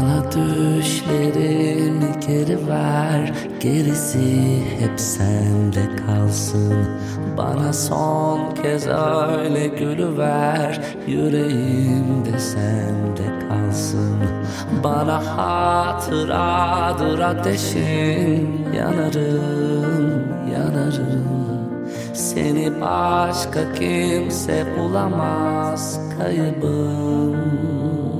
Bana düşlerimi geri ver, gerisi hep sende kalsın. Bana son kez öyle gülüver, yüreğimde sende kalsın. Bana hatıradır ateşin, yanarım, yanarım. Seni başka kimse bulamaz, kaybım.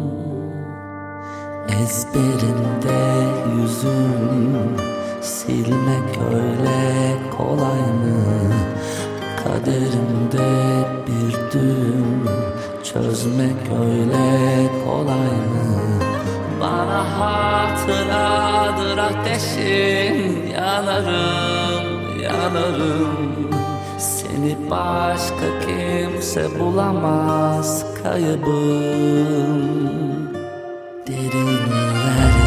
Ezberimde yüzüm, silmek öyle kolay mı? Kaderimde bir düğüm, çözmek öyle kolay mı? Bana hatıradır ateşin, yanarım, yanarım. Seni başka kimse bulamaz, kaybım. Derinlerde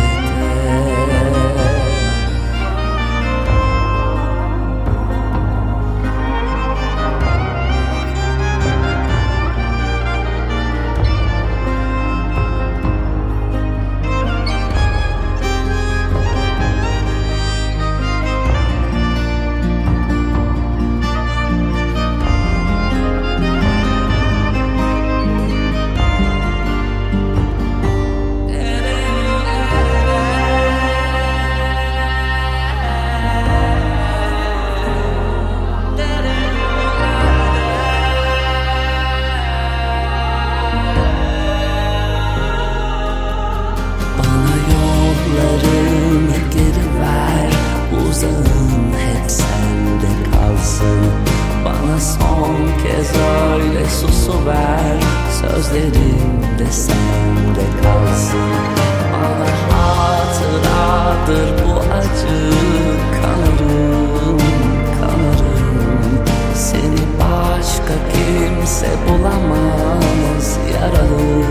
hep sende kalsın. Bana son kez öyle susuver, sözlerim de sende kalsın. Bana hatıradır bu acı, kanarım, kanarım. Seni başka kimse bulamaz, yaralı.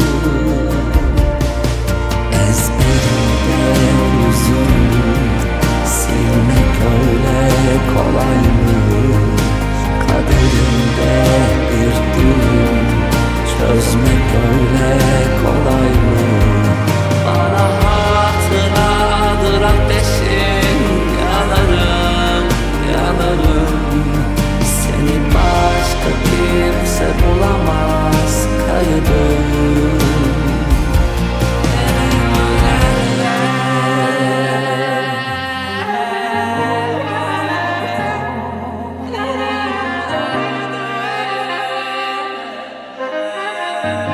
Ezberimde yüzüm, silmek öyle kolay mı? Kaderimde bir düğüm, çözmek öyle kolay mı? Bana hatıradır ateşin, yanarım, yanarım. Seni başka kimse bulamaz, kaybım. Yeah.